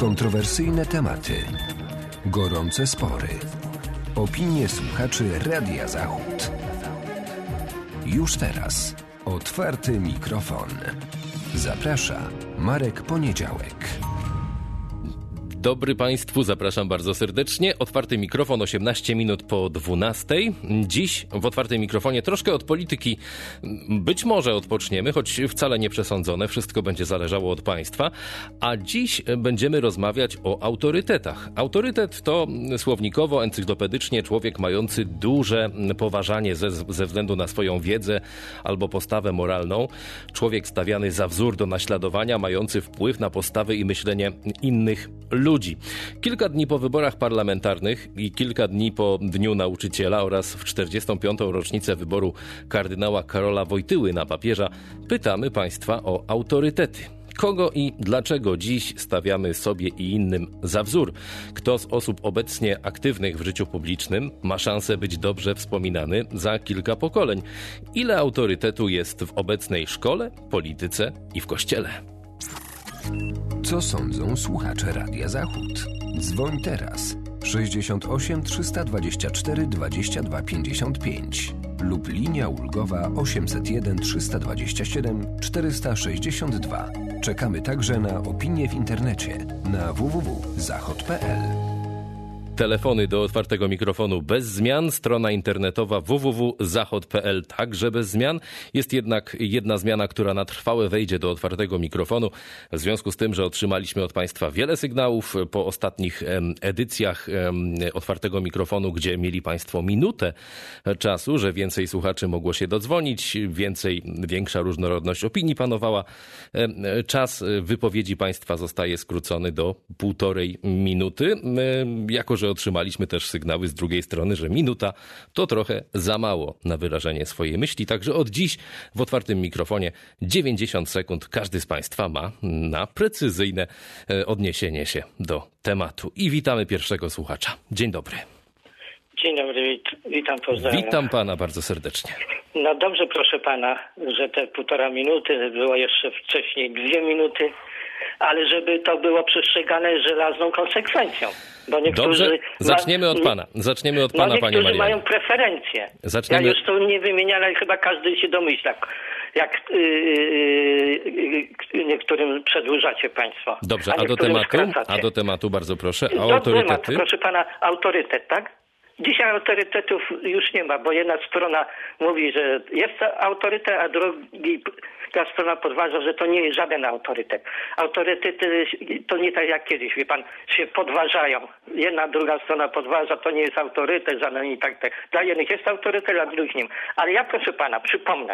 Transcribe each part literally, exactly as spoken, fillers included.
Kontrowersyjne tematy, gorące spory, opinie słuchaczy Radia Zachód. Już teraz otwarty mikrofon. Zaprasza Marek Poniedziałek. Dobry Państwu, zapraszam bardzo serdecznie. Otwarty mikrofon, osiemnaście minut po dwunastej. Dziś w otwartym mikrofonie troszkę od polityki być może odpoczniemy, choć wcale nie przesądzone. Wszystko będzie zależało od Państwa. A dziś będziemy rozmawiać o autorytetach. Autorytet to słownikowo, encyklopedycznie człowiek mający duże poważanie ze, ze względu na swoją wiedzę albo postawę moralną. Człowiek stawiany za wzór do naśladowania, mający wpływ na postawy i myślenie innych ludzi. Ludzi. Kilka dni po wyborach parlamentarnych i kilka dni po Dniu Nauczyciela oraz w czterdziestą piątą rocznicę wyboru kardynała Karola Wojtyły na papieża pytamy Państwa o autorytety. Kogo i dlaczego dziś stawiamy sobie i innym za wzór? Kto z osób obecnie aktywnych w życiu publicznym ma szansę być dobrze wspominany za kilka pokoleń? Ile autorytetu jest w obecnej szkole, polityce i w kościele? Co sądzą słuchacze Radia Zachód? Dzwoń teraz sześćdziesiąt osiem trzysta dwadzieścia cztery dwadzieścia dwa pięćdziesiąt pięć lub linia ulgowa osiemset jeden trzysta dwadzieścia siedem czterysta sześćdziesiąt dwa. Czekamy także na opinie w internecie na w w w kropka zachod kropka p l. Telefony do otwartego mikrofonu bez zmian, strona internetowa w w w kropka zachod kropka p l także bez zmian. Jest jednak jedna zmiana, która na trwałe wejdzie do otwartego mikrofonu. W związku z tym, że otrzymaliśmy od Państwa wiele sygnałów po ostatnich edycjach otwartego mikrofonu, gdzie mieli Państwo minutę czasu, że więcej słuchaczy mogło się dodzwonić, więcej, większa różnorodność opinii panowała. Czas wypowiedzi Państwa zostaje skrócony do półtorej minuty. Jako że otrzymaliśmy też sygnały z drugiej strony, że minuta to trochę za mało na wyrażenie swojej myśli. Także od dziś w otwartym mikrofonie dziewięćdziesiąt sekund każdy z Państwa ma na precyzyjne odniesienie się do tematu. I witamy pierwszego słuchacza. Dzień dobry. Dzień dobry, wit, witam, pozdrawiam. Witam Pana bardzo serdecznie. No dobrze, proszę Pana, że te półtora minuty, było jeszcze wcześniej dwie minuty, ale żeby to było przestrzegane żelazną konsekwencją. Bo niektórzy Dobrze, zaczniemy od Pana. Zaczniemy od Pana, no, Panie Marianie. mają preferencje. Zaczniemy... Ja już to nie wymieniam, ale chyba każdy się domyśla, jak yy, yy, niektórym przedłużacie Państwo. Dobrze, a, a do tematu, skracacie. a do tematu bardzo proszę. A do autorytety? Tematu, proszę Pana, autorytet, tak? Dzisiaj autorytetów już nie ma, bo jedna strona mówi, że jest autorytet, a druga strona podważa, że to nie jest żaden autorytet. Autorytety to nie tak jak kiedyś, wie pan, się podważają. Jedna, druga strona podważa, to nie jest autorytet, żaden i tak, tak. Dla jednych jest autorytet, dla drugich nie. Ale ja, proszę pana, przypomnę,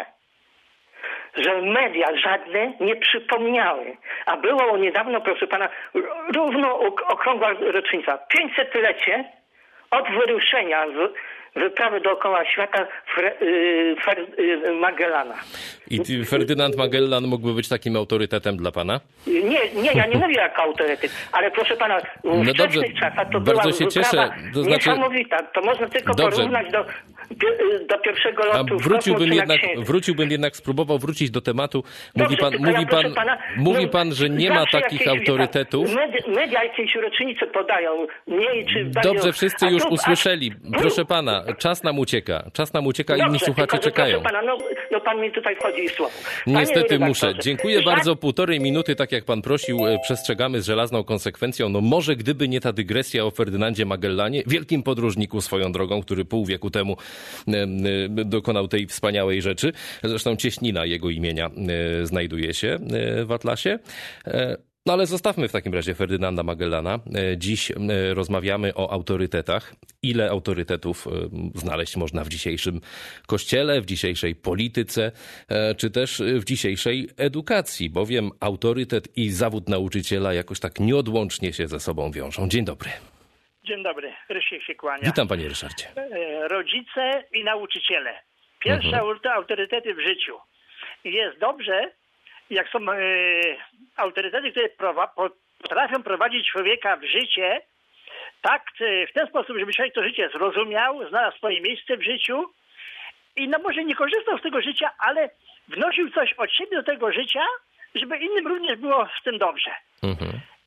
że media żadne nie przypomniały. A było niedawno, proszę pana, równo okrągła rocznica, pięćsetlecie od wyruszenia w wyprawy dookoła świata Fre, y, Fer, y, Magellana. I Ferdynand Magellan mógłby być takim autorytetem dla Pana? Nie, nie, ja nie mówię jako autorytet, ale proszę Pana, w no dobrze, czasach to bardzo była się cieszę. To znaczy... niesamowita. To można tylko dobrze. porównać do, do pierwszego lotu. A wróciłbym, jednak, księżyc. wróciłbym jednak, spróbował wrócić do tematu. Mówi Dobrze, pan, mówi ja, pan, pana, mówi no, pan, że nie ma takich jakieś, autorytetów. Media, media jakieś rocznice podają. Mniej czy Dobrze, dają, wszyscy już tu, usłyszeli. A... Proszę pana, czas nam ucieka. Czas nam ucieka, Dobrze, inni słuchacze tylko, czekają. Proszę pana, no, no pan mi tutaj wchodzi i słowo. Panie Niestety redaktorze, muszę. Dziękuję bardzo. Półtorej minuty, tak jak pan prosił, przestrzegamy z żelazną konsekwencją. No może gdyby nie ta dygresja o Ferdynandzie Magellanie, wielkim podróżniku swoją drogą, który pół wieku temu dokonał tej wspaniałej rzeczy. Zresztą cieśnina jego imienia znajduje się w Atlasie. No ale zostawmy w takim razie Ferdynanda Magellana. Dziś rozmawiamy o autorytetach. Ile autorytetów znaleźć można w dzisiejszym kościele, w dzisiejszej polityce, czy też w dzisiejszej edukacji, bowiem autorytet i zawód nauczyciela jakoś tak nieodłącznie się ze sobą wiążą. Dzień dobry. Dzień dobry, Rysiek się kłania. Witam panie Ryszardzie. Rodzice i nauczyciele. Pierwsze mhm. autorytety w życiu. Jest dobrze, jak są e, autorytety, które prowa- potrafią prowadzić człowieka w życie, tak, w ten sposób, żeby człowiek to życie zrozumiał, znalazł swoje miejsce w życiu i no może nie korzystał z tego życia, ale wnosił coś od siebie do tego życia, żeby innym również było z tym dobrze. Mhm.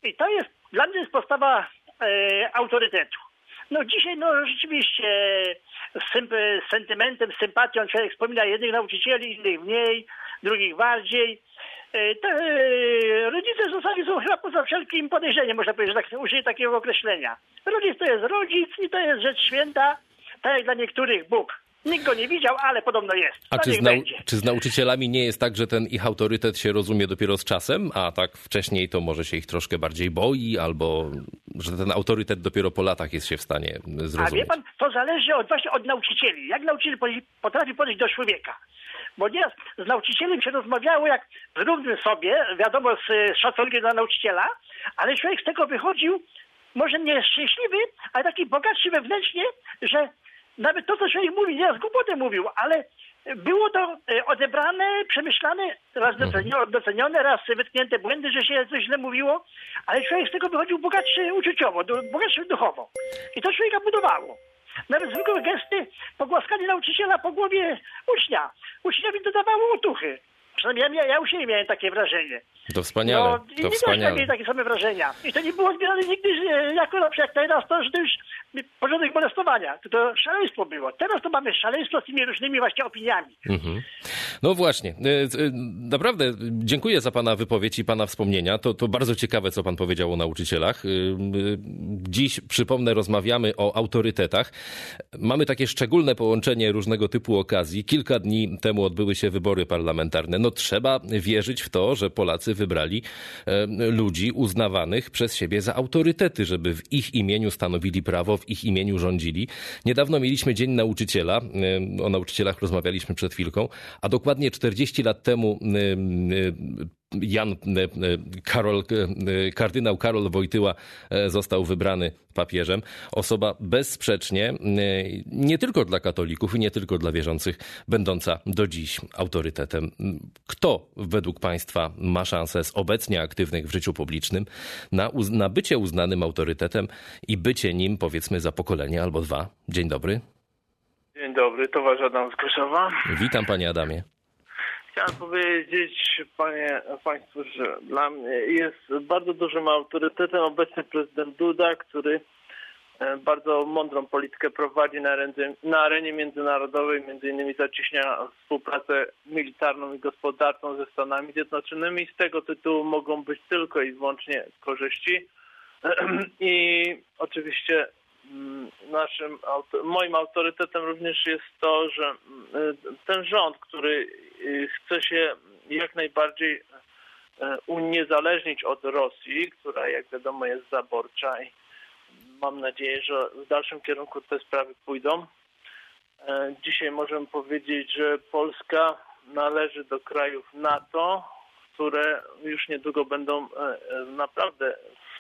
I to jest, dla mnie jest podstawa e, autorytetu. No dzisiaj no rzeczywiście z, symp- z sentymentem, z sympatią człowiek wspomina jednych nauczycieli, innych mniej, drugich bardziej. E, te, e, rodzice w zasadzie są chyba poza wszelkim podejrzeniem, można powiedzieć, że tak, użyję takiego określenia. Rodzic to jest rodzic i to jest rzecz święta, tak jak dla niektórych Bóg. Nikt go nie widział, ale podobno jest. A no czy z, nau- czy z nauczycielami nie jest tak, że ten ich autorytet się rozumie dopiero z czasem, a tak wcześniej to może się ich troszkę bardziej boi, albo że ten autorytet dopiero po latach jest się w stanie zrozumieć? A wie pan, to zależy od, właśnie od nauczycieli. Jak nauczyciel potrafi podejść do człowieka. Bo nieraz z nauczycielem się rozmawiało jak z równym sobie, wiadomo, z szacunkiem dla nauczyciela, ale człowiek z tego wychodził może nie szczęśliwy, ale taki bogatszy wewnętrznie, że nawet to, co człowiek mówi, nieraz głupotę mówił, ale było to odebrane, przemyślane, raz docenione, raz wytknięte błędy, że się coś źle mówiło, ale człowiek z tego wychodził bogatszy uczuciowo, bogatszy duchowo. I to człowieka budowało. Nawet zwykłe gesty, pogłaskanie nauczyciela po głowie ucznia. Uczniowi dodawało otuchy. Przynajmniej ja, ja u siebie miałem takie wrażenie. To wspaniale, no, to wspaniale. Mieli takie same wrażenia. I to nie było zbierane nigdy że, jako na przykład teraz to, że to już porządek molestowania. To, to szaleństwo było. Teraz to mamy szaleństwo z tymi różnymi właśnie opiniami. Mhm. No właśnie. Naprawdę dziękuję za pana wypowiedź i pana wspomnienia. To, to bardzo ciekawe, co pan powiedział o nauczycielach. Dziś, przypomnę, rozmawiamy o autorytetach. Mamy takie szczególne połączenie różnego typu okazji. Kilka dni temu odbyły się wybory parlamentarne. No trzeba wierzyć w to, że Polacy wybrali ludzi uznawanych przez siebie za autorytety, żeby w ich imieniu stanowili prawo, w ich imieniu rządzili. Niedawno mieliśmy Dzień Nauczyciela. O nauczycielach rozmawialiśmy przed chwilką, a dokładnie czterdzieści lat temu Jan Karol, kardynał Karol Wojtyła został wybrany papieżem. Osoba bezsprzecznie, nie tylko dla katolików i nie tylko dla wierzących, będąca do dziś autorytetem. Kto według państwa ma szansę z obecnie aktywnych w życiu publicznym na, uz- na bycie uznanym autorytetem i bycie nim, powiedzmy, za pokolenie albo dwa? Dzień dobry. Dzień dobry, towarzysz Adam z Koszowa. Witam, panie Adamie. Chciałem powiedzieć panie, państwu, że dla mnie jest bardzo dużym autorytetem obecny prezydent Duda, który bardzo mądrą politykę prowadzi na arenie, na arenie międzynarodowej, między innymi zacieśnia współpracę militarną i gospodarczą ze Stanami Zjednoczonymi. Z tego tytułu mogą być tylko i wyłącznie korzyści. I oczywiście naszym, moim autorytetem również jest to, że ten rząd, który chce się jak najbardziej uniezależnić od Rosji, która jak wiadomo jest zaborcza i mam nadzieję, że w dalszym kierunku te sprawy pójdą. Dzisiaj możemy powiedzieć, że Polska należy do krajów NATO, które już niedługo będą naprawdę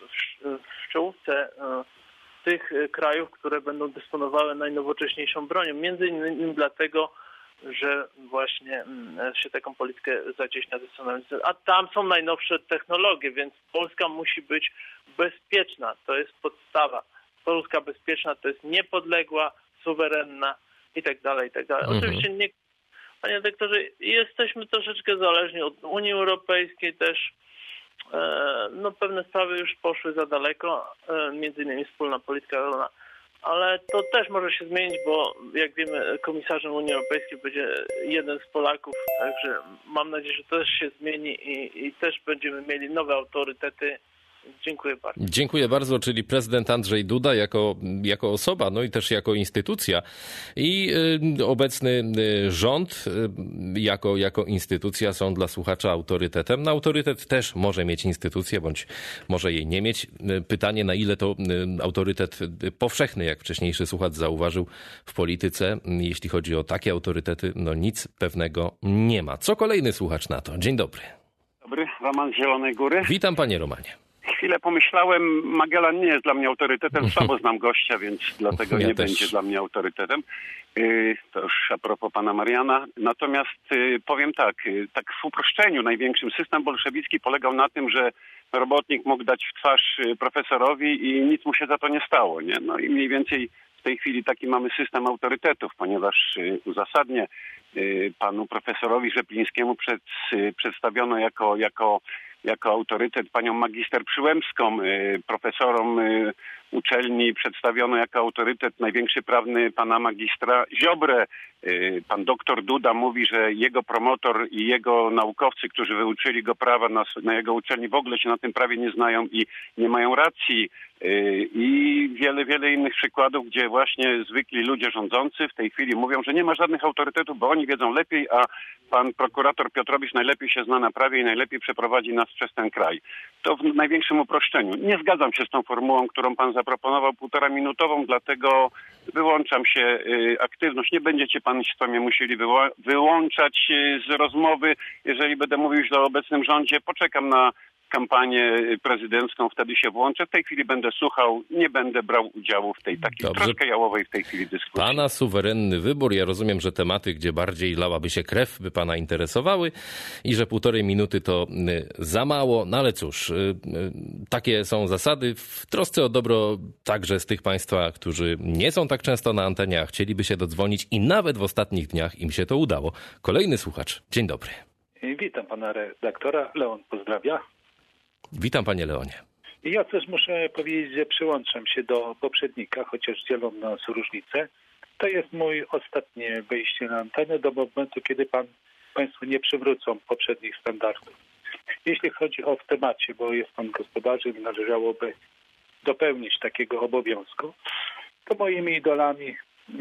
w czołówce tych krajów, które będą dysponowały najnowocześniejszą bronią. Między innymi dlatego, że właśnie się taką politykę zacieśnia ze Stanami. A tam są najnowsze technologie, więc Polska musi być bezpieczna. To jest podstawa. Polska bezpieczna to jest niepodległa, suwerenna i tak dalej, i tak dalej. Mhm. Oczywiście nie, panie doktorze, jesteśmy troszeczkę zależni od Unii Europejskiej też. No pewne sprawy już poszły za daleko, między innymi wspólna polityka rolna, ale to też może się zmienić, bo jak wiemy komisarzem Unii Europejskiej będzie jeden z Polaków, także mam nadzieję, że to też się zmieni i, i też będziemy mieli nowe autorytety. Dziękuję bardzo. Dziękuję bardzo, czyli prezydent Andrzej Duda jako, jako osoba, no i też jako instytucja i y, obecny y, rząd y, jako, jako instytucja są dla słuchacza autorytetem. No, autorytet też może mieć instytucję, bądź może jej nie mieć. Pytanie, na ile to y, autorytet powszechny, jak wcześniejszy słuchacz zauważył w polityce. Jeśli chodzi o takie autorytety, no nic pewnego nie ma. Co kolejny słuchacz na to? Dzień dobry. Dobry, Roman z Zielonej Góry. Witam, panie Romanie. Chwilę pomyślałem, Magellan nie jest dla mnie autorytetem, słabo znam gościa, więc dlatego ja nie też. Będzie dla mnie autorytetem. To już a propos pana Mariana. Natomiast powiem tak, tak w uproszczeniu największym system bolszewicki polegał na tym, że robotnik mógł dać w twarz profesorowi i nic mu się za to nie stało. Nie? No i mniej więcej w tej chwili taki mamy system autorytetów, ponieważ uzasadnie panu profesorowi Rzeplińskiemu przed, przedstawiono jako, jako jako autorytet panią magister Przyłębską, profesorom uczelni przedstawiono jako autorytet największy prawny pana magistra Ziobrę. Pan doktor Duda mówi, że jego promotor i jego naukowcy, którzy wyuczyli go prawa na, na jego uczelni, w ogóle się na tym prawie nie znają i nie mają racji. I wiele, wiele innych przykładów, gdzie właśnie zwykli ludzie rządzący w tej chwili mówią, że nie ma żadnych autorytetów, bo oni wiedzą lepiej, a pan prokurator Piotrowicz najlepiej się zna na prawie i najlepiej przeprowadzi nas przez ten kraj. To w największym uproszczeniu. Nie zgadzam się z tą formułą, którą pan zaproponował, półtora minutową, dlatego wyłączam się aktywność. Nie będziecie państwo mnie musieli wyło- wyłączać z rozmowy. Jeżeli będę mówił źle o obecnym rządzie, poczekam na kampanię prezydencką, wtedy się włączę. W tej chwili będę słuchał, nie będę brał udziału w tej takiej Dobrze. troszkę jałowej w tej chwili dyskusji. Pana suwerenny wybór. Ja rozumiem, że tematy, gdzie bardziej lałaby się krew, by pana interesowały i że półtorej minuty to za mało. No ale cóż, takie są zasady. W trosce o dobro także z tych państwa, którzy nie są tak często na antenie, a chcieliby się dodzwonić i nawet w ostatnich dniach im się to udało. Kolejny słuchacz. Dzień dobry. Witam pana redaktora. Leon pozdrawia. Witam panie Leonie. Ja też muszę powiedzieć, że przyłączam się do poprzednika, chociaż dzielą nas różnice. To jest mój ostatnie wejście na antenę do momentu, kiedy pan, państwo nie przywrócą poprzednich standardów. Jeśli chodzi o w temacie, bo jest pan gospodarzem, należałoby dopełnić takiego obowiązku, to moimi idolami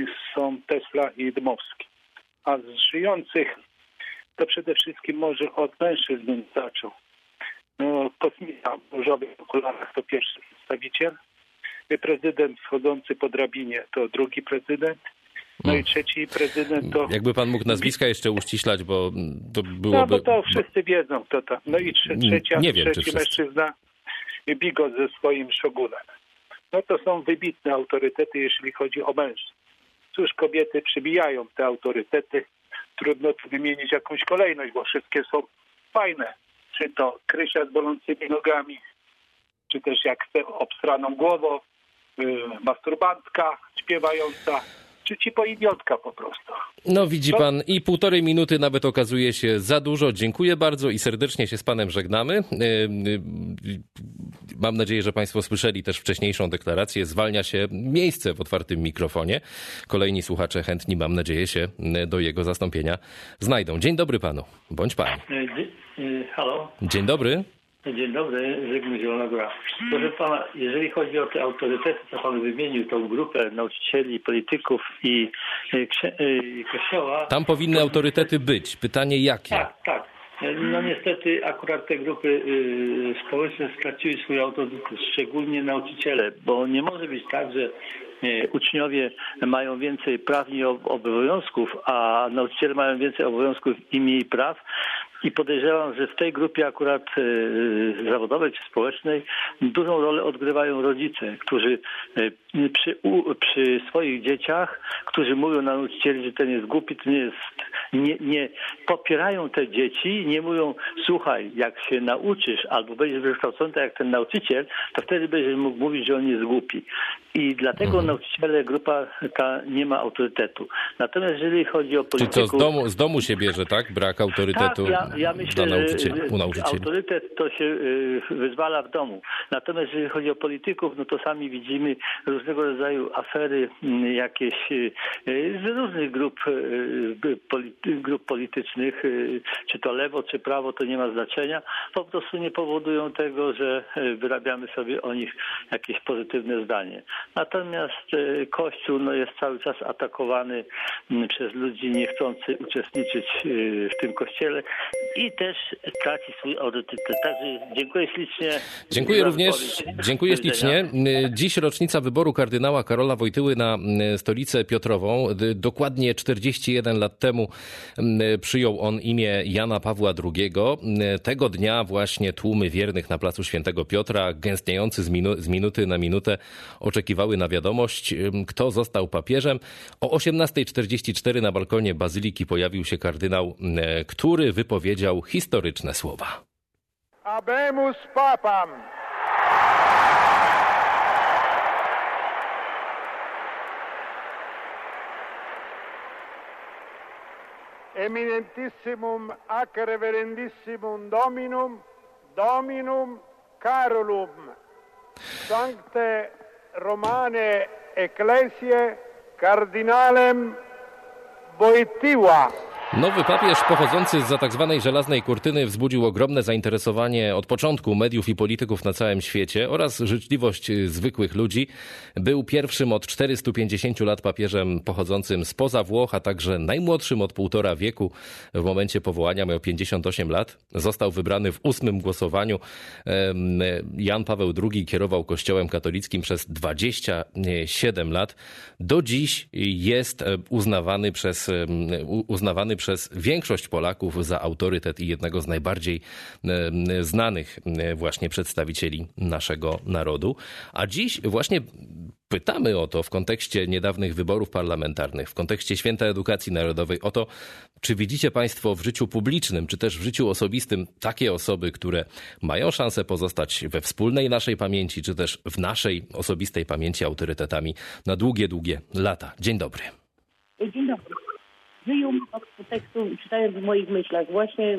są Tesla i Dmowski. A z żyjących to przede wszystkim może od mężczyzn zaczął. No, kosmita w różowych okularach to pierwszy przedstawiciel. Prezydent wchodzący po drabinie to drugi prezydent. No i trzeci prezydent to... Jakby pan mógł nazwiska jeszcze uściślać, bo to byłoby... No bo to wszyscy wiedzą kto to. No i trze- trzecia, Nie wiem, trzeci mężczyzna Bigos ze swoim szogunem. No to są wybitne autorytety, jeśli chodzi o mężczyzn. Cóż, kobiety przybijają te autorytety. Trudno tu wymienić jakąś kolejność, bo wszystkie są fajne. Czy to Krysia z bolącymi nogami, czy też jak z obstraną głową, yy, masturbantka śpiewająca, czy ci poidiotka po prostu. No widzi pan, i półtorej minuty nawet okazuje się za dużo. Dziękuję bardzo i serdecznie się z panem żegnamy. Mam nadzieję, że państwo słyszeli też wcześniejszą deklarację. Zwalnia się miejsce w otwartym mikrofonie. Kolejni słuchacze chętni, mam nadzieję, się do jego zastąpienia znajdą. Dzień dobry panu, bądź pani. Halo. Dzień dobry. Dzień dobry, Zygmunt Zielona Góra. Proszę pana, jeżeli chodzi o te autorytety, co pan wymienił, tą grupę nauczycieli, polityków i, i kościoła... Tam powinny to... autorytety być. Pytanie jakie? Tak, tak. No niestety akurat te grupy y, społeczne straciły swój autorytet, szczególnie nauczyciele, bo nie może być tak, że y, uczniowie mają więcej praw i obowiązków, a nauczyciele mają więcej obowiązków i mniej praw. I podejrzewam, że w tej grupie akurat y, zawodowej czy społecznej dużą rolę odgrywają rodzice, którzy y, przy, u, przy swoich dzieciach, którzy mówią na nauczycieli, że ten jest głupi, to nie jest, nie, nie popierają te dzieci, nie mówią, słuchaj, jak się nauczysz albo będziesz wykształcony tak jak ten nauczyciel, to wtedy będziesz mógł mówić, że on jest głupi. I dlatego mhm. nauczyciele, grupa ta nie ma autorytetu. Natomiast jeżeli chodzi o polityków... Czy to z domu, z domu się bierze, tak? Brak autorytetu? Tak, ja, ja myślę, dla nauczycieli, u nauczycieli. Autorytet to się wyzwala w domu. Natomiast jeżeli chodzi o polityków, no to sami widzimy różnego rodzaju afery, jakieś z różnych grup, grup politycznych, czy to lewo, czy prawo, to nie ma znaczenia. Po prostu nie powodują tego, że wyrabiamy sobie o nich jakieś pozytywne zdanie. Natomiast Kościół no, jest cały czas atakowany przez ludzi niechcący uczestniczyć w tym kościele i też traci swój autorytet. Także dziękuję ślicznie. Dziękuję również. Dziękuję ślicznie. Dziś rocznica wyboru kardynała Karola Wojtyły na stolicę Piotrową. Dokładnie czterdzieści jeden lat temu przyjął on imię Jana Pawła drugiego. Tego dnia właśnie tłumy wiernych na placu Świętego Piotra, gęstniejący z, minu- z minuty na minutę, oczekiwały na wiadomość, kto został papieżem. O osiemnasta czterdzieści cztery na balkonie bazyliki pojawił się kardynał, który wypowiedział historyczne słowa. Habemus papam. Eminentissimum ac reverendissimum dominum Dominum Carolum, Sancte Romane Ecclesiae Cardinalem Wojtyła. Nowy papież pochodzący zza tak zwanej żelaznej kurtyny wzbudził ogromne zainteresowanie od początku mediów i polityków na całym świecie oraz życzliwość zwykłych ludzi. Był pierwszym od czterystu pięćdziesięciu lat papieżem pochodzącym spoza Włoch, a także najmłodszym od półtora wieku. W momencie powołania miał pięćdziesiąt osiem lat. Został wybrany w ósmym głosowaniu. Jan Paweł drugi kierował Kościołem katolickim przez dwadzieścia siedem lat. Do dziś jest uznawany przez uznawany przez większość Polaków za autorytet i jednego z najbardziej znanych właśnie przedstawicieli naszego narodu. A dziś właśnie pytamy o to w kontekście niedawnych wyborów parlamentarnych, w kontekście Święta Edukacji Narodowej, o to, czy widzicie Państwo w życiu publicznym, czy też w życiu osobistym takie osoby, które mają szansę pozostać we wspólnej naszej pamięci, czy też w naszej osobistej pamięci autorytetami na długie, długie lata. Dzień dobry. Dzień dobry. Wyjął od tekstu, czytając w moich myślach, właśnie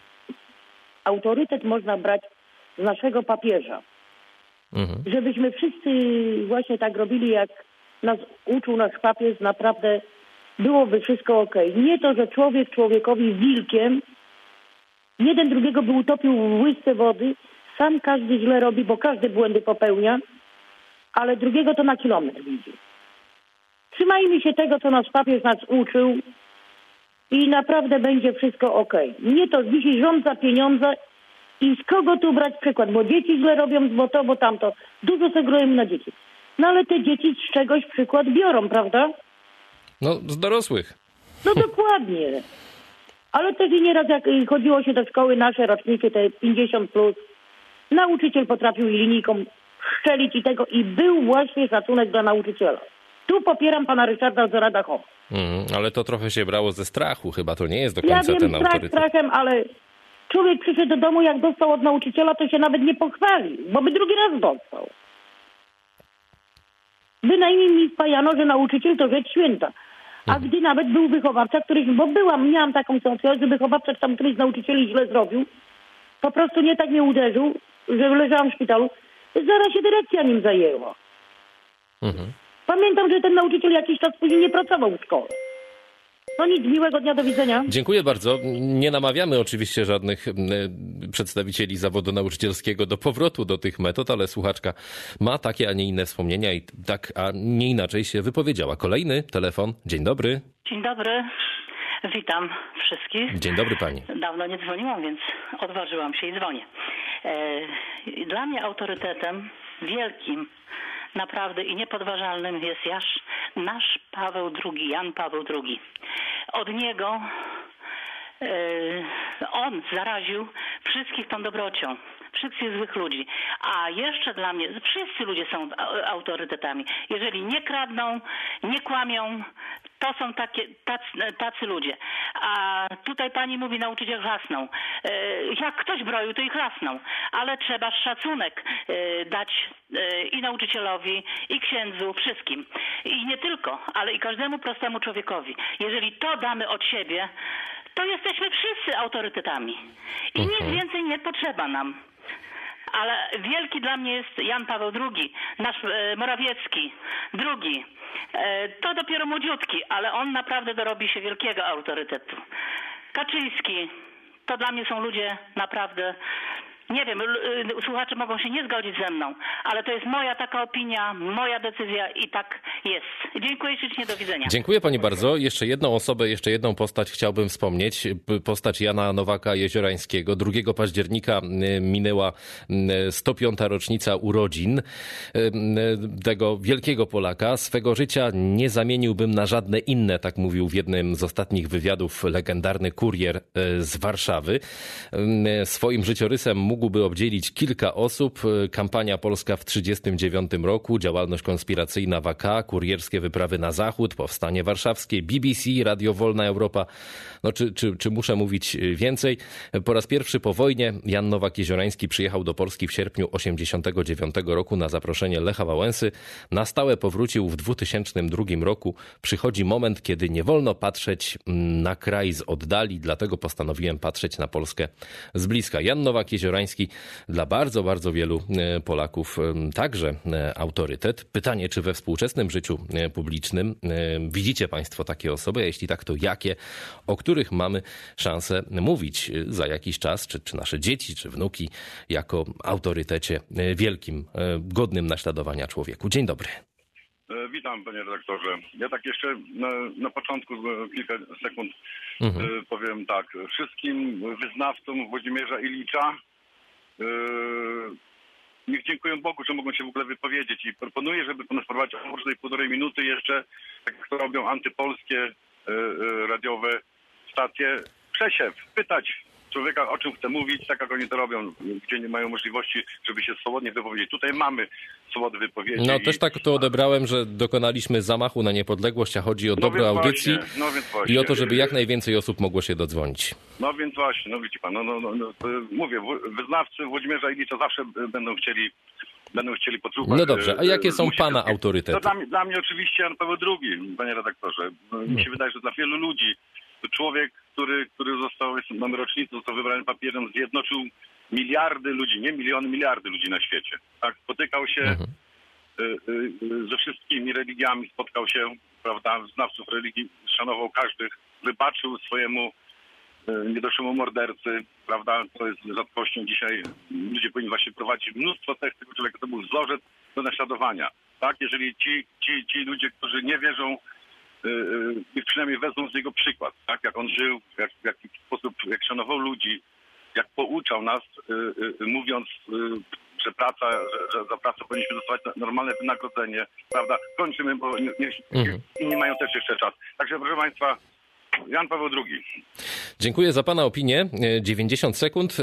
autorytet można brać z naszego papieża. Mhm. Żebyśmy wszyscy właśnie tak robili, jak nas uczył nasz papież, naprawdę byłoby wszystko okej. Nie to, że człowiek człowiekowi wilkiem, jeden drugiego by utopił w łyżce wody, sam każdy źle robi, bo każdy błędy popełnia, ale drugiego to na kilometr widzi. Trzymajmy się tego, co nasz papież nas uczył i naprawdę będzie wszystko okej. Nie to dzisiaj rząd za pieniądze i z kogo tu brać przykład, bo dzieci źle robią, bo to, bo tamto. Dużo segrują na dzieci. No ale te dzieci z czegoś przykład biorą, prawda? No, z dorosłych. No dokładnie. Ale też i nieraz jak chodziło się do szkoły, nasze roczniki, te pięćdziesiąt plus, nauczyciel potrafił linijką szczelić i tego i był właśnie szacunek dla nauczyciela. Tu popieram pana Ryszarda Zorada-Hoff. Mm, ale to trochę się brało ze strachu, chyba to nie jest do końca ja wiem, ten strach autorytet. strachem, ale człowiek przyszedł do domu, jak dostał od nauczyciela, to się nawet nie pochwali, bo by drugi raz dostał. Bynajmniej mi wpajano, że nauczyciel to rzecz święta. A mhm. gdy nawet był wychowawca, który, bo byłam, miałam taką sytuację, że wychowawca tam któryś z nauczycieli źle zrobił, po prostu nie tak mnie uderzył, że leżałam w szpitalu, zaraz się dyrekcja nim zajęła. Mhm. Pamiętam, że ten nauczyciel jakiś czas później nie pracował w szkole. No nic, miłego dnia, do widzenia. Dziękuję bardzo. Nie namawiamy oczywiście żadnych przedstawicieli zawodu nauczycielskiego do powrotu do tych metod, ale słuchaczka ma takie, a nie inne wspomnienia i tak, a nie inaczej się wypowiedziała. Kolejny telefon. Dzień dobry. Dzień dobry. Witam wszystkich. Dzień dobry pani. Dawno nie dzwoniłam, więc odważyłam się i dzwonię. Dla mnie autorytetem wielkim, naprawdę i niepodważalnym jest jaż, nasz Paweł drugi, Jan Paweł drugi. Od niego yy, on zaraził wszystkich tą dobrocią, wszystkich złych ludzi. A jeszcze dla mnie, wszyscy ludzie są autorytetami. Jeżeli nie kradną, nie kłamią, to są takie, tacy, tacy ludzie. A tutaj pani mówi, nauczyciel chlasnął. Jak ktoś broił, to ich chlasnął. Ale trzeba szacunek dać i nauczycielowi, i księdzu, wszystkim. I nie tylko, ale i każdemu prostemu człowiekowi. Jeżeli to damy od siebie, to jesteśmy wszyscy autorytetami. I nic więcej nie potrzeba nam. Ale wielki dla mnie jest Jan Paweł drugi, nasz e, Morawiecki, drugi. E, to dopiero młodziutki, ale on naprawdę dorobi się wielkiego autorytetu. Kaczyński, to dla mnie są ludzie naprawdę, nie wiem, słuchacze mogą się nie zgodzić ze mną, ale to jest moja taka opinia, moja decyzja i tak jest. Dziękuję ślicznie, do widzenia. Dziękuję pani bardzo. Jeszcze jedną osobę, jeszcze jedną postać chciałbym wspomnieć. Postać Jana Nowaka Jeziorańskiego. drugiego października minęła sto piąta rocznica urodzin tego wielkiego Polaka. Swego życia nie zamieniłbym na żadne inne, tak mówił w jednym z ostatnich wywiadów legendarny kurier z Warszawy. Swoim życiorysem mógłby obdzielić kilka osób. Kampania polska w trzydziestym dziewiątym roku, działalność konspiracyjna w A K, kurierskie wyprawy na zachód, powstanie warszawskie, B B C, Radio Wolna Europa. No czy, czy, czy muszę mówić więcej? Po raz pierwszy po wojnie Jan Nowak-Jeziorański przyjechał do Polski w sierpniu osiemdziesiątego dziewiątego roku na zaproszenie Lecha Wałęsy. Na stałe powrócił w dwutysięcznym drugim roku. Przychodzi moment, kiedy nie wolno patrzeć na kraj z oddali, dlatego postanowiłem patrzeć na Polskę z bliska. Jan Nowak-Jeziorański Kaczyński dla bardzo, bardzo wielu Polaków także autorytet. Pytanie, czy we współczesnym życiu publicznym widzicie Państwo takie osoby, a jeśli tak, to jakie, o których mamy szansę mówić za jakiś czas, czy, czy nasze dzieci, czy wnuki, jako autorytecie wielkim, godnym naśladowania człowieku. Dzień dobry. Witam, panie redaktorze. Ja tak jeszcze na, na początku kilka sekund mhm. powiem tak. Wszystkim wyznawcom Włodzimierza Ilicza yy, niech dziękuję Bogu, że mogą się w ogóle wypowiedzieć i proponuję, żeby nas prowadzić może tej półtorej minuty jeszcze, tak jak to robią antypolskie yy, yy, radiowe stacje, przesiew, pytać człowieka, o czym chce mówić, tak jak oni to robią, gdzie nie mają możliwości, żeby się swobodnie wypowiedzieć. Tutaj mamy swobodę wypowiedzi. No i... też tak to odebrałem, że dokonaliśmy zamachu na niepodległość, a chodzi o no dobro audycji właśnie, no więc właśnie. I o to, żeby jak najwięcej osób mogło się dodzwonić. No więc właśnie, no widzi pan, no, no, no, no mówię, wyznawcy Włodzimierza Ilicza zawsze będą chcieli będą chcieli podsłuchać. No dobrze, a jakie są Musi pana wszystkie... autorytety? No dla, mnie, dla mnie oczywiście Jan Paweł drugi, panie redaktorze. Mi się wydaje, że dla wielu ludzi człowiek, który, który został, mamy rocznicę, został wybrany papieżem, zjednoczył miliardy ludzi, nie miliony, miliardy ludzi na świecie. Tak, spotykał się mhm. y, y, ze wszystkimi religiami, spotkał się, prawda, znawców religii, szanował każdych, wybaczył swojemu y, niedoszłemu mordercy, prawda, to jest rzadkością dzisiaj. Ludzie powinni właśnie prowadzić mnóstwo tych, tego człowieka, to był wzorzec do naśladowania. Tak, jeżeli ci, ci, ci ludzie, którzy nie wierzą, i przynajmniej wezmą z niego przykład, tak? Jak on żył, jak, w jaki sposób, jak szanował ludzi, jak pouczał nas, y, y, mówiąc, y, że praca, że, że za pracę powinniśmy dostawać normalne wynagrodzenie, prawda? Kończymy, bo nie, nie, mhm. inni mają też jeszcze czas. Także proszę Państwa, Jan Paweł drugi. Dziękuję za pana opinię. dziewięćdziesiąt sekund,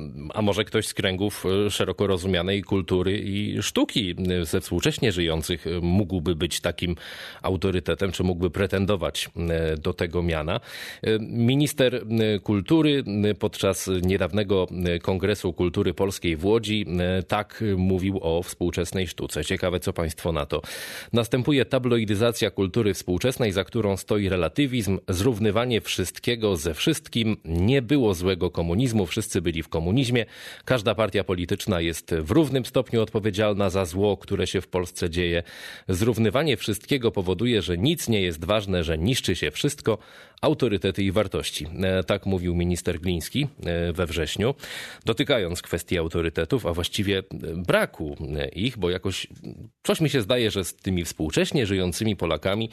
a może ktoś z kręgów szeroko rozumianej kultury i sztuki ze współcześnie żyjących mógłby być takim autorytetem, czy mógłby pretendować do tego miana. Minister kultury podczas niedawnego Kongresu Kultury Polskiej w Łodzi tak mówił o współczesnej sztuce. Ciekawe, co państwo na to. Następuje tabloidyzacja kultury współczesnej, za którą stoi relatywizm, zrównywanie wszystkiego ze wszystkim. Nie było złego komunizmu, wszyscy byli w komunizmie. Każda partia polityczna jest w równym stopniu odpowiedzialna za zło, które się w Polsce dzieje. Zrównywanie wszystkiego powoduje, że nic nie jest ważne, że niszczy się wszystko, autorytety i wartości. Tak mówił minister Gliński we wrześniu, dotykając kwestii autorytetów, a właściwie braku ich, bo jakoś coś mi się zdaje, że z tymi współcześnie żyjącymi Polakami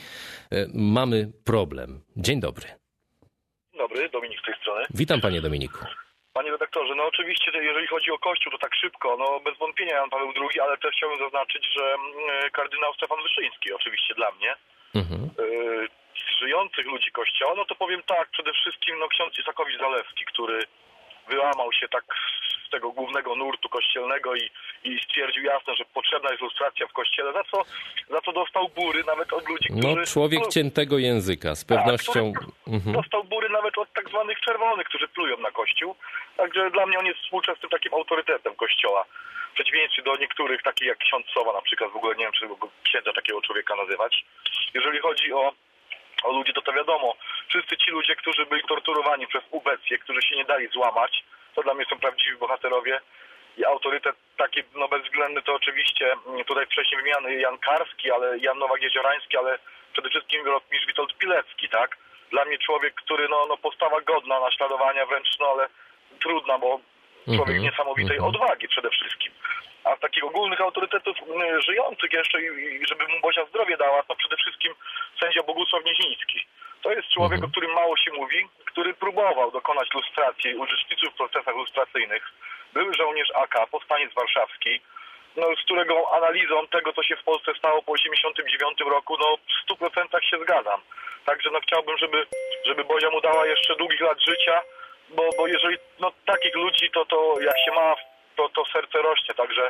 mamy problem. Dzień dobry. Dzień dobry, Dominik z tej strony. Witam, panie Dominiku. Panie redaktorze, no oczywiście, jeżeli chodzi o Kościół, to tak szybko, no bez wątpienia Jan Paweł drugi, ale też chciałbym zaznaczyć, że kardynał Stefan Wyszyński, oczywiście dla mnie, mhm. y- z żyjących ludzi Kościoła, no to powiem tak, przede wszystkim no ksiądz Isakowicz-Zalewski, który wyłamał się tak z tego głównego nurtu kościelnego i, i stwierdził jasno, że potrzebna jest lustracja w Kościele, za co, za co dostał bury nawet od ludzi, którzy... No człowiek no, ciętego języka, z pewnością... Tak, mhm. Dostał bury nawet od tak zwanych czerwonych, którzy plują na Kościół, także dla mnie on jest współczesnym takim autorytetem Kościoła. W przeciwieństwie do niektórych, takich jak ksiądz Sowa na przykład, w ogóle nie wiem, czy księdza takiego człowieka nazywać. Jeżeli chodzi o O ludzi, to to wiadomo, wszyscy ci ludzie, którzy byli torturowani przez ubecję, którzy się nie dali złamać, to dla mnie są prawdziwi bohaterowie i autorytet taki no bezwzględny to oczywiście tutaj wcześniej wymieniany Jan Karski, ale Jan Nowak-Jeziorański, ale przede wszystkim rotmistrz Witold Pilecki, tak? Dla mnie człowiek, który no, no postawa godna naśladowania wręcz, no ale trudna, bo człowiek mm-hmm. niesamowitej mm-hmm. odwagi przede wszystkim. A z takich ogólnych autorytetów y, żyjących jeszcze i, i żeby mu Bozia zdrowie dała, to przede wszystkim sędzia Bogusław Nieziński. To jest człowiek, mm-hmm. o którym mało się mówi, który próbował dokonać lustracji, uczestniczył w procesach lustracyjnych. Był żołnierz A K, powstaniec warszawski, no, z którego analizą tego, co się w Polsce stało po osiemdziesiątym dziewiątym roku, no w stu procentach się zgadzam. Także no chciałbym, żeby, żeby Bozia mu dała jeszcze długich lat życia, bo, bo jeżeli no, takich ludzi, to, to jak się ma, to, to serce rośnie. Także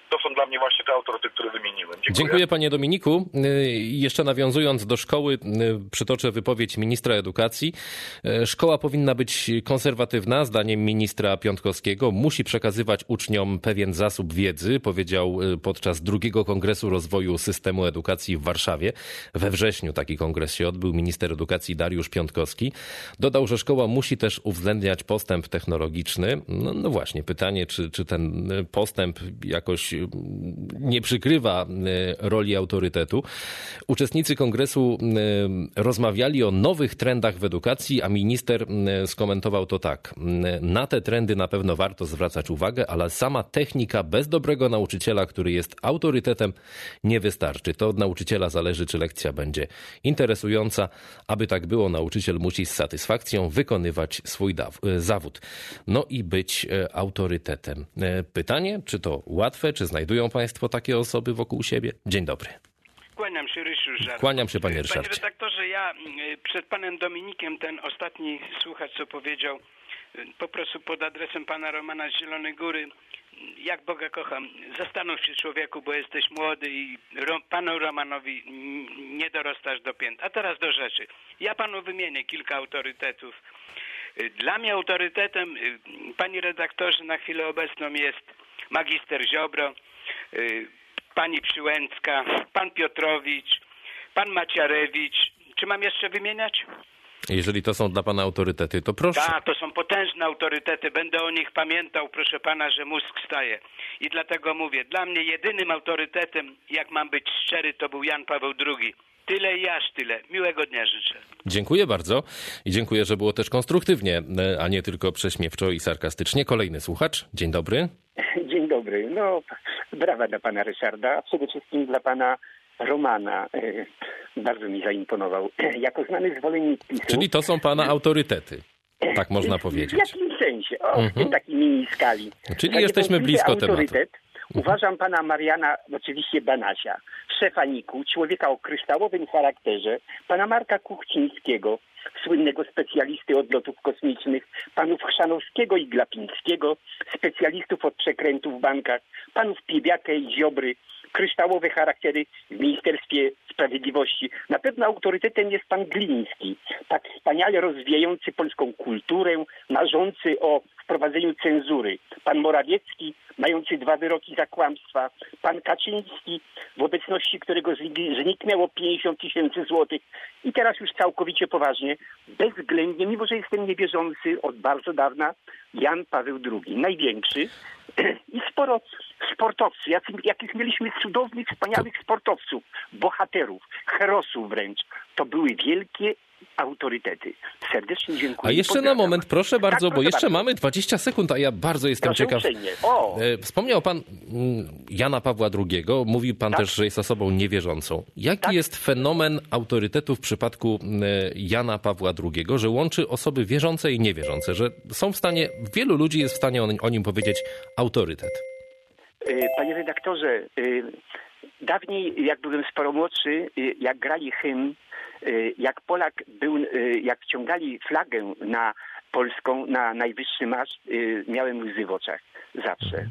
to są dla mnie właśnie te autorytety, które wymieniłem. Dziękuję. Dziękuję panie Dominiku. Jeszcze nawiązując do szkoły, przytoczę wypowiedź ministra edukacji. Szkoła powinna być konserwatywna, zdaniem ministra Piątkowskiego. Musi przekazywać uczniom pewien zasób wiedzy, powiedział podczas drugiego Kongresu Rozwoju Systemu Edukacji w Warszawie. We wrześniu taki kongres się odbył. Minister edukacji Dariusz Piątkowski dodał, że szkoła musi też uwzględniać postęp technologiczny. No, no właśnie, pytanie, czy, czy ten postęp jakoś nie przykrywa roli autorytetu. Uczestnicy kongresu rozmawiali o nowych trendach w edukacji, a minister skomentował to tak. Na te trendy na pewno warto zwracać uwagę, ale sama technika bez dobrego nauczyciela, który jest autorytetem, nie wystarczy. To od nauczyciela zależy, czy lekcja będzie interesująca. Aby tak było, nauczyciel musi z satysfakcją wykonywać swój zawód. No i być autorytetem. Pytanie, czy to łatwe, czy znajdują państwo takie osoby wokół siebie? Dzień dobry. Kłaniam się, Ryszard. Kłaniam się, panie Ryszardzie. Panie redaktorze, ja przed panem Dominikiem, ten ostatni słuchacz, co powiedział, po prostu pod adresem pana Romana z Zielonej Góry, jak Boga kocham, zastanów się, człowieku, bo jesteś młody i panu Romanowi nie dorastasz do pięt. A teraz do rzeczy. Ja panu wymienię kilka autorytetów. Dla mnie autorytetem, pani redaktorze, na chwilę obecną jest magister Ziobro, pani Przyłęcka, pan Piotrowicz, pan Maciarewicz. Czy mam jeszcze wymieniać? Jeżeli to są dla pana autorytety, to proszę. Tak, to są potężne autorytety. Będę o nich pamiętał, proszę pana, że mózg staje. I dlatego mówię, dla mnie jedynym autorytetem, jak mam być szczery, to był Jan Paweł drugi. Tyle i aż tyle. Miłego dnia życzę. Dziękuję bardzo i dziękuję, że było też konstruktywnie, a nie tylko prześmiewczo i sarkastycznie. Kolejny słuchacz. Dzień dobry. Dzień dobry. No, brawa dla pana Ryszarda, a przede wszystkim dla pana Romana. Bardzo mi zaimponował. Jako znany zwolennik PiSu... Czyli to są pana autorytety, tak można powiedzieć. W jakim sensie? O, mhm. w tym takiej mini skali. Czyli Taki jesteśmy blisko autorytet, tematu. Uważam pana Mariana, oczywiście Banasia, szefa niku, człowieka o kryształowym charakterze, pana Marka Kuchcińskiego, słynnego specjalisty od lotów kosmicznych, panów Chrzanowskiego i Glapińskiego, specjalistów od przekrętów w bankach, panów Piebiakę i Ziobry, kryształowe charaktery w Ministerstwie Sprawiedliwości. Na pewno autorytetem jest pan Gliński, tak wspaniale rozwijający polską kulturę, marzący o wprowadzeniu cenzury. Pan Morawiecki, mający dwa wyroki za kłamstwa. Pan Kaczyński, w obecności którego zniknęło pięćdziesiąt tysięcy złotych. I teraz już całkowicie poważnie, bezwzględnie, mimo że jestem niewierzący od bardzo dawna, Jan Paweł drugi, największy. I sporo sportowców, jakich mieliśmy cudownych, wspaniałych sportowców, bohaterów, herosów wręcz. To były wielkie autorytety. Serdecznie dziękuję. A jeszcze na moment, proszę bardzo, tak, proszę bo jeszcze bardzo. Mamy dwadzieścia sekund, a ja bardzo jestem proszę ciekaw. O. Wspomniał pan Jana Pawła drugiego, mówił pan tak. też, że jest osobą niewierzącą. Jaki tak. jest fenomen autorytetu w przypadku Jana Pawła drugiego, że łączy osoby wierzące i niewierzące, że są w stanie, wielu ludzi jest w stanie o nim powiedzieć autorytet? Panie redaktorze, dawniej, jak byłem sporo młodszy, jak grali hymn, jak Polak był, jak wciągali flagę na polską, na najwyższy maszt, miałem łzy w oczach zawsze.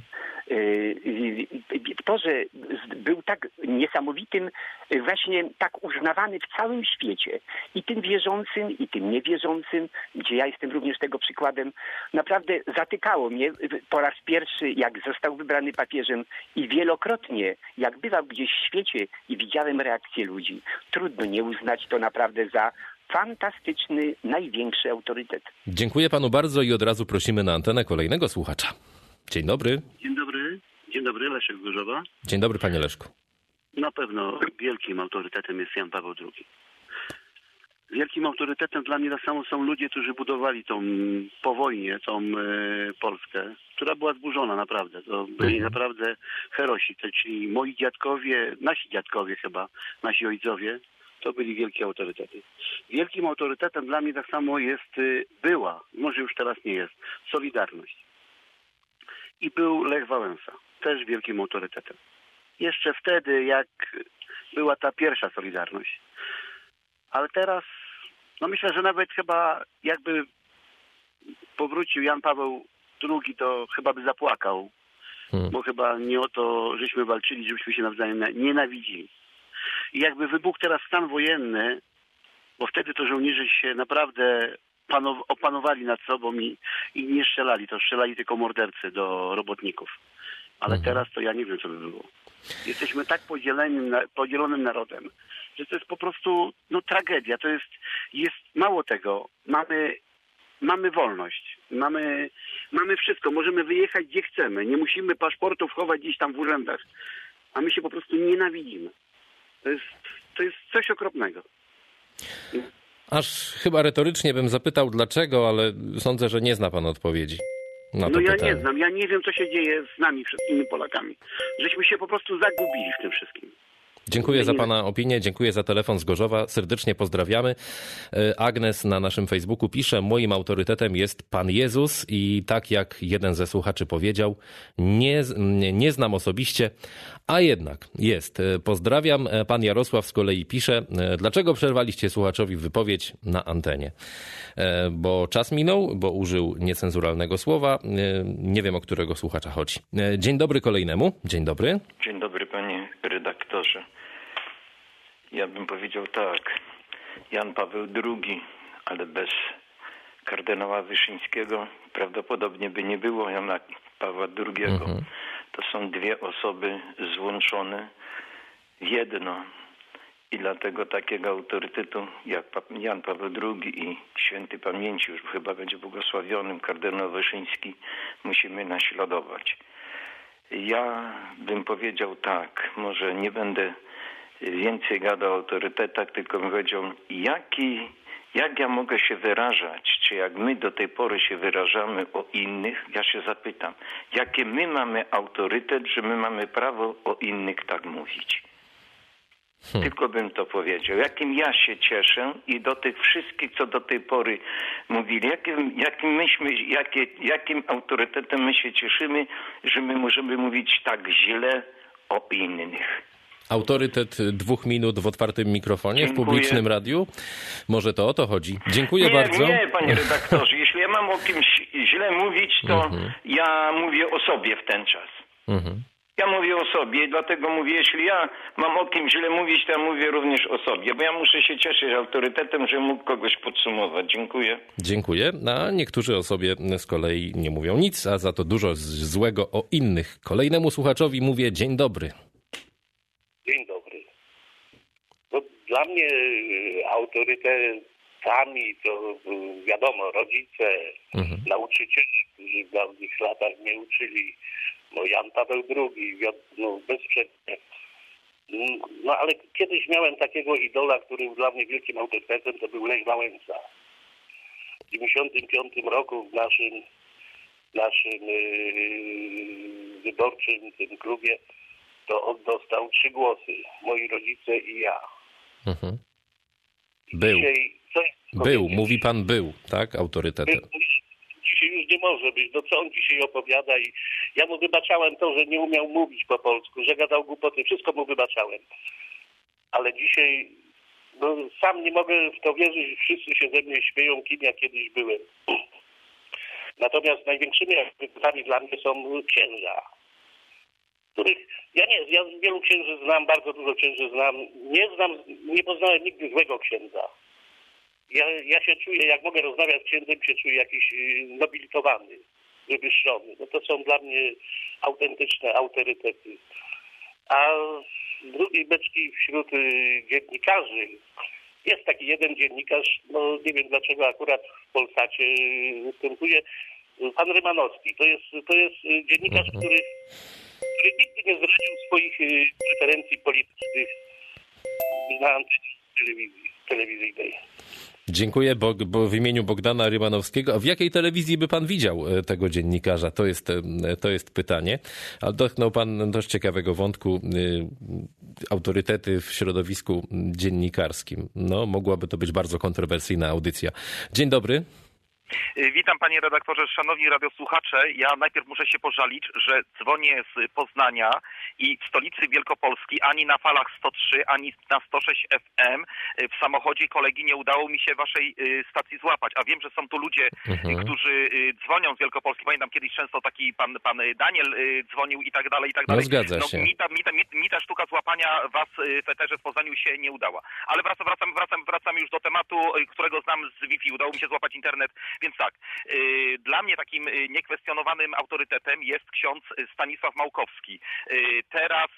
To, że był tak niesamowitym, właśnie tak uznawany w całym świecie, i tym wierzącym, i tym niewierzącym, gdzie ja jestem również tego przykładem, naprawdę zatykało mnie po raz pierwszy, jak został wybrany papieżem, i wielokrotnie, jak bywał gdzieś w świecie i widziałem reakcję ludzi. Trudno nie uznać to naprawdę za fantastyczny, największy autorytet. Dziękuję panu bardzo i od razu prosimy na antenę kolejnego słuchacza. Dzień dobry. Dzień dobry. Dzień dobry, Leszek Gorzowa. Dzień dobry, panie Leszku. Na pewno wielkim autorytetem jest Jan Paweł drugi. Wielkim autorytetem dla mnie tak samo są ludzie, którzy budowali tą po wojnie, tą e, Polskę, która była zburzona naprawdę. To byli mhm. naprawdę herosi, czyli moi dziadkowie, nasi dziadkowie chyba, nasi ojcowie, to byli wielkie autorytety. Wielkim autorytetem dla mnie tak samo jest, była, może już teraz nie jest, Solidarność. I był Lech Wałęsa, też wielkim autorytetem. Jeszcze wtedy, jak była ta pierwsza Solidarność. Ale teraz, no myślę, że nawet chyba jakby powrócił Jan Paweł drugi, to chyba by zapłakał Hmm. Bo chyba nie o to, żeśmy walczyli, żebyśmy się nawzajem nienawidzili. I jakby wybuchł teraz stan wojenny, bo wtedy to żołnierze się naprawdę panow- opanowali nad sobą i, i nie strzelali. To strzelali tylko mordercy do robotników. Ale mhm. teraz to ja nie wiem, co by było. Jesteśmy tak podzielonym, podzielonym narodem, że to jest po prostu no, tragedia. To jest, jest mało tego. Mamy, mamy wolność. Mamy, mamy wszystko. Możemy wyjechać gdzie chcemy. Nie musimy paszportów chować gdzieś tam w urzędach. A my się po prostu nienawidzimy. To jest, to jest coś okropnego. Aż chyba retorycznie bym zapytał dlaczego, ale sądzę, że nie zna pan odpowiedzi na to No ja pytanie. nie znam. Ja nie wiem, co się dzieje z nami, wszystkimi Polakami. Żeśmy się po prostu zagubili w tym wszystkim. Dziękuję za pana opinię, dziękuję za telefon z Gorzowa. Serdecznie pozdrawiamy. Agnes na naszym Facebooku pisze, moim autorytetem jest Pan Jezus i tak jak jeden ze słuchaczy powiedział, nie, nie, nie znam osobiście, a jednak jest. Pozdrawiam. Pan Jarosław z kolei pisze, dlaczego przerwaliście słuchaczowi wypowiedź na antenie? Bo czas minął, bo użył niecenzuralnego słowa. Nie wiem, o którego słuchacza chodzi. Dzień dobry kolejnemu. Dzień dobry. Dzień dobry, panie redaktorze. Ja bym powiedział tak, Jan Paweł drugi, ale bez kardynała Wyszyńskiego prawdopodobnie by nie było Jana Pawła drugiego. Mhm. To są dwie osoby złączone w jedno i dlatego takiego autorytetu jak Jan Paweł drugi i święty pamięci, już chyba będzie błogosławionym kardynał Wyszyński, musimy naśladować. Ja bym powiedział tak, może nie będę więcej gadał o autorytetach, tylko bym powiedział, jaki, jak ja mogę się wyrażać, czy jak my do tej pory się wyrażamy o innych, ja się zapytam, jakie my mamy autorytet, że my mamy prawo o innych tak mówić. Hmm. Tylko bym to powiedział. Jakim ja się cieszę i do tych wszystkich, co do tej pory mówili, jakim, jakim, myśmy, jakie, jakim autorytetem my się cieszymy, że my możemy mówić tak źle o innych. Autorytet dwóch minut w otwartym mikrofonie, Dziękuję. W publicznym radiu. Może to o to chodzi. Dziękuję nie, bardzo. Nie, panie redaktorze. Jeśli ja mam o kimś źle mówić, to mhm. ja mówię o sobie w ten czas. Mhm. Ja mówię o sobie, dlatego mówię, jeśli ja mam o kimś źle mówić, to ja mówię również o sobie, bo ja muszę się cieszyć autorytetem, że mógł kogoś podsumować. Dziękuję. Dziękuję. A niektórzy o sobie z kolei nie mówią nic, a za to dużo złego o innych. Kolejnemu słuchaczowi mówię dzień dobry. Dzień dobry. No, dla mnie autorytetami to wiadomo, rodzice, mhm. nauczyciele, którzy w dawnych latach mnie uczyli, no Jan Paweł drugi, no bezsprzecznie. No ale kiedyś miałem takiego idola, który dla mnie wielkim autorytetem to był Lech Wałęsa. W dziewięćdziesiątym piątym roku w naszym, naszym yy, wyborczym tym klubie to on dostał trzy głosy. Moi rodzice i ja. Mhm. Był. Dzisiaj, co był, mówi pan był, tak? Autorytetem. Był, dzisiaj już nie może być. No co on dzisiaj opowiada i ja mu wybaczałem to, że nie umiał mówić po polsku, że gadał głupoty. Wszystko mu wybaczałem. Ale dzisiaj no, sam nie mogę w to wierzyć. Wszyscy się ze mnie śmieją, kim ja kiedyś byłem. Natomiast największymi autorytetami dla mnie są księża. Których ja nie, ja wielu księży znam, bardzo dużo księży znam. Nie znam, nie poznałem nigdy złego księdza. Ja, ja się czuję, jak mogę rozmawiać z księdzem, się czuję jakiś nobilitowany, wywyższony. No to są dla mnie autentyczne autorytety. A z drugiej beczki wśród dziennikarzy jest taki jeden dziennikarz, no nie wiem dlaczego akurat w Polsacie występuje, pan Rymanowski. To jest, to jest dziennikarz, mhm. który który nigdy nie zdradził swoich preferencji politycznych na antenie telewizji, telewizyjnej. Dziękuję bo, bo w imieniu Bogdana Rymanowskiego. A w jakiej telewizji by pan widział tego dziennikarza? To jest, to jest pytanie. A dotknął pan dość ciekawego wątku. Autorytety w środowisku dziennikarskim. No, mogłaby to być bardzo kontrowersyjna audycja. Dzień dobry. Witam panie redaktorze, szanowni radiosłuchacze. Ja najpierw muszę się pożalić, że dzwonię z Poznania i w stolicy Wielkopolski ani na falach sto trzy, ani na sto sześć F M w samochodzie kolegi nie udało mi się waszej stacji złapać. A wiem, że są tu ludzie, mhm. którzy dzwonią z Wielkopolski. Pamiętam kiedyś często taki pan, pan Daniel dzwonił i tak dalej, i tak dalej. No zgadza się. No, mi, ta, mi, ta, mi, mi ta sztuka złapania was w eterze w Poznaniu się nie udała. Ale wracam, wracam, wracam, wracam już do tematu, którego znam z Wi-Fi. Udało mi się złapać internet, więc tak. Dla mnie takim niekwestionowanym autorytetem jest ksiądz Stanisław Małkowski. Teraz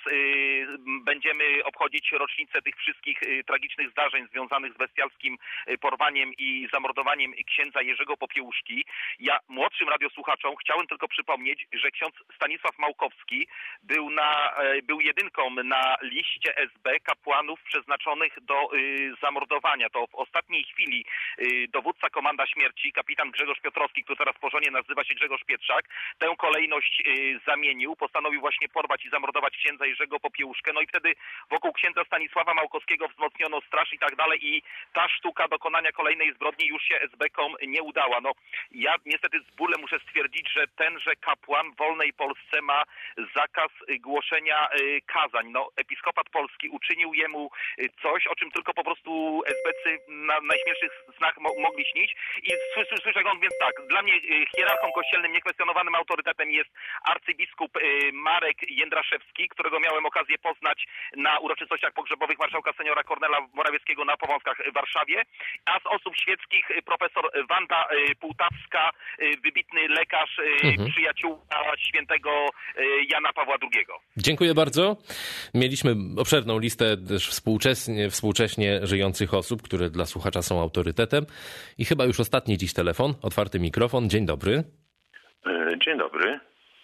będziemy obchodzić rocznicę tych wszystkich tragicznych zdarzeń związanych z bestialskim porwaniem i zamordowaniem księdza Jerzego Popiełuszki. Ja młodszym radiosłuchaczom chciałem tylko przypomnieć, że ksiądz Stanisław Małkowski był, na, był jedynką na liście S B kapłanów przeznaczonych do zamordowania. To w ostatniej chwili dowódca Komanda Śmierci, kapitan Grzegorz Piotrowski, który teraz po żonie nazywa się Grzegorz Pietrzak, tę kolejność y, zamienił, postanowił właśnie porwać i zamordować księdza Jerzego Popiełuszkę, no i wtedy wokół księdza Stanisława Małkowskiego wzmocniono straż i tak dalej i ta sztuka dokonania kolejnej zbrodni już się S B kom nie udała. No ja niestety z bólem muszę stwierdzić, że tenże kapłan w wolnej Polsce ma zakaz głoszenia y, kazań. No episkopat polski uczynił jemu coś, o czym tylko po prostu S B cy na najśmielszych snach mo- mogli śnić i słyszę, słyszę on, więc tak, dla mnie hierarchą kościelnym niekwestionowanym autorytetem jest arcybiskup Marek Jędraszewski, którego miałem okazję poznać na uroczystościach pogrzebowych marszałka seniora Kornela Morawieckiego na Powązkach w Warszawie, a z osób świeckich profesor Wanda Półtawska, wybitny lekarz, mhm. przyjaciółka świętego Jana Pawła drugiego. Dziękuję bardzo. Mieliśmy obszerną listę też współcześnie, współcześnie żyjących osób, które dla słuchacza są autorytetem i chyba już ostatni dziś telefon, otwarty mikrofon. Dzień dobry. Dzień dobry.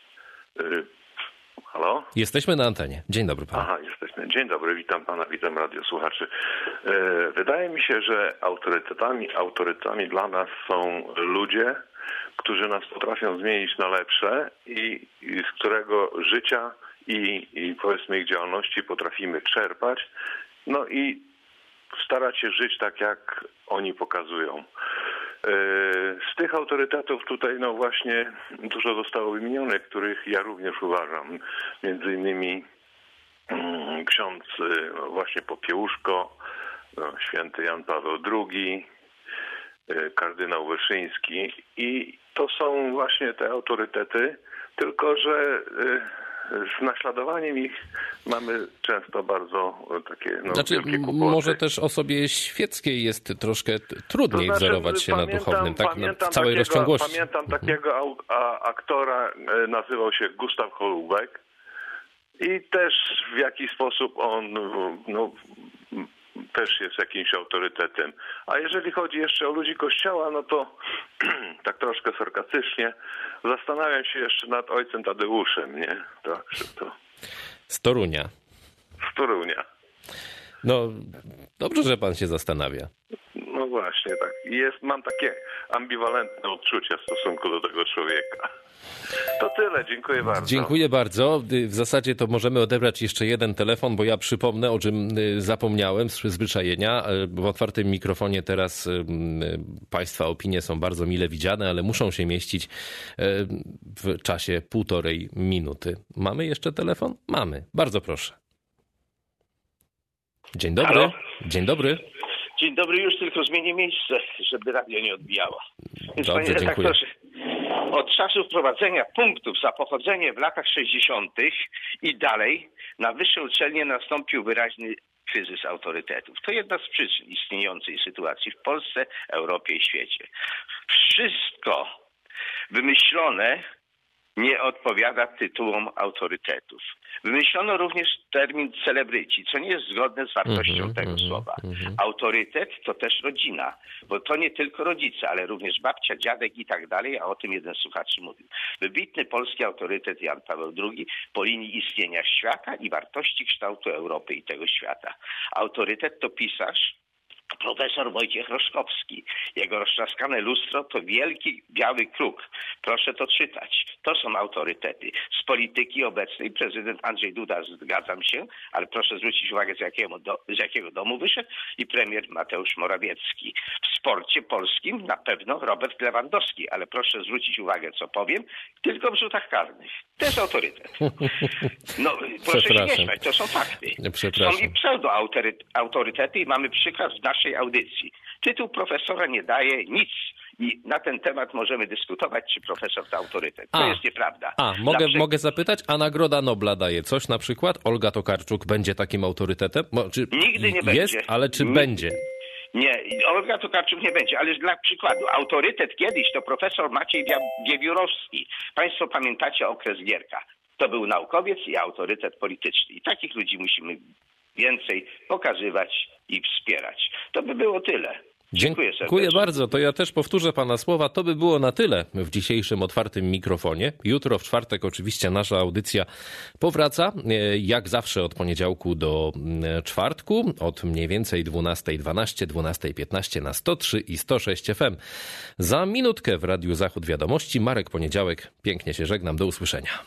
Halo? Jesteśmy na antenie. Dzień dobry panu. Aha, jesteśmy. Dzień dobry, witam pana, witam radiosłuchaczy. Wydaje mi się, że autorytetami, autorytetami dla nas są ludzie, którzy nas potrafią zmienić na lepsze i, i z którego życia i, i powiedzmy ich działalności potrafimy czerpać. No i starać się żyć tak, jak oni pokazują. Z tych autorytetów tutaj no właśnie dużo zostało wymienionych, których ja również uważam. Między innymi ksiądz no właśnie Popiełuszko, no, święty Jan Paweł drugi, kardynał Wyszyński i to są właśnie te autorytety, tylko że z naśladowaniem ich mamy często bardzo takie no, znaczy, wielkie kłopoty. Może też osobie świeckiej jest troszkę trudniej to znaczy, wzorować się pamiętam, na duchownym, tak? Pamiętam w całej takiego, rozciągłości. Pamiętam takiego a, aktora, nazywał się Gustaw Holubek i też w jakiś sposób on no, też jest jakimś autorytetem. A jeżeli chodzi jeszcze o ludzi Kościoła, no to tak troszkę sarkastycznie zastanawiam się jeszcze nad ojcem Tadeuszem, nie? Tak, to... Z Torunia. Z Torunia. No, dobrze, że pan się zastanawia. No właśnie, tak. Jest, mam takie ambiwalentne odczucia w stosunku do tego człowieka. To tyle, dziękuję bardzo. Dziękuję bardzo. W zasadzie to możemy odebrać jeszcze jeden telefon, bo ja przypomnę, o czym zapomniałem z przyzwyczajenia. W otwartym mikrofonie teraz państwa opinie są bardzo mile widziane, ale muszą się mieścić w czasie półtorej minuty. Mamy jeszcze telefon? Mamy. Bardzo proszę. Dzień dobry. Halo? Dzień dobry. Dzień dobry, już tylko zmienię miejsce, żeby radio nie odbijało. Więc Dobrze, panie redaktorze, dziękuję. od czasu wprowadzenia punktów za pochodzenie w latach sześćdziesiątych i dalej na wyższe uczelnie nastąpił wyraźny kryzys autorytetów. To jedna z przyczyn istniejącej sytuacji w Polsce, Europie i świecie. Wszystko wymyślone nie odpowiada tytułom autorytetów. Wymyślono również termin celebryci, co nie jest zgodne z wartością mm-hmm, tego mm-hmm, słowa. Mm-hmm. Autorytet to też rodzina, bo to nie tylko rodzice, ale również babcia, dziadek i tak dalej, a o tym jeden z słuchaczy mówił. Wybitny polski autorytet Jan Paweł drugi po linii istnienia świata i wartości kształtu Europy i tego świata. Autorytet to pisarz, profesor Wojciech Roszkowski. Jego roztrzaskane lustro to wielki biały kruk. Proszę to czytać. To są autorytety. Z polityki obecnej prezydent Andrzej Duda, zgadzam się, ale proszę zwrócić uwagę, z jakiego, do, z jakiego domu wyszedł, i premier Mateusz Morawiecki. W sporcie polskim na pewno Robert Lewandowski, ale proszę zwrócić uwagę, co powiem, tylko w rzutach karnych. To jest autorytet. No, proszę się nie śmiać, to są fakty. Są i pseudoautorytety i mamy przykład w naszej audycji. Tytuł profesora nie daje nic. I na ten temat możemy dyskutować, czy profesor to autorytet. To a, jest nieprawda. A, mogę, przykład... mogę zapytać, a Nagroda Nobla daje coś na przykład? Olga Tokarczuk będzie takim autorytetem? Bo, czy Nigdy nie jest, będzie. Jest, ale czy Nigdy. będzie? Nie, Olga Tokarczuk nie będzie, ale dla przykładu, autorytet kiedyś to profesor Maciej Wiewiórowski. Państwo pamiętacie okres Gierka. To był naukowiec i autorytet polityczny. I takich ludzi musimy więcej pokazywać i wspierać. To by było tyle. Dziękuję serdecznie. Dziękuję bardzo. To ja też powtórzę pana słowa. To by było na tyle w dzisiejszym otwartym mikrofonie. Jutro w czwartek oczywiście nasza audycja powraca. Jak zawsze od poniedziałku do czwartku. Od mniej więcej dwunasta dwanaście, dwunasta piętnaście na sto trzy i sto sześć F M. Za minutkę w Radiu Zachód Wiadomości. Marek Poniedziałek. Pięknie się żegnam. Do usłyszenia.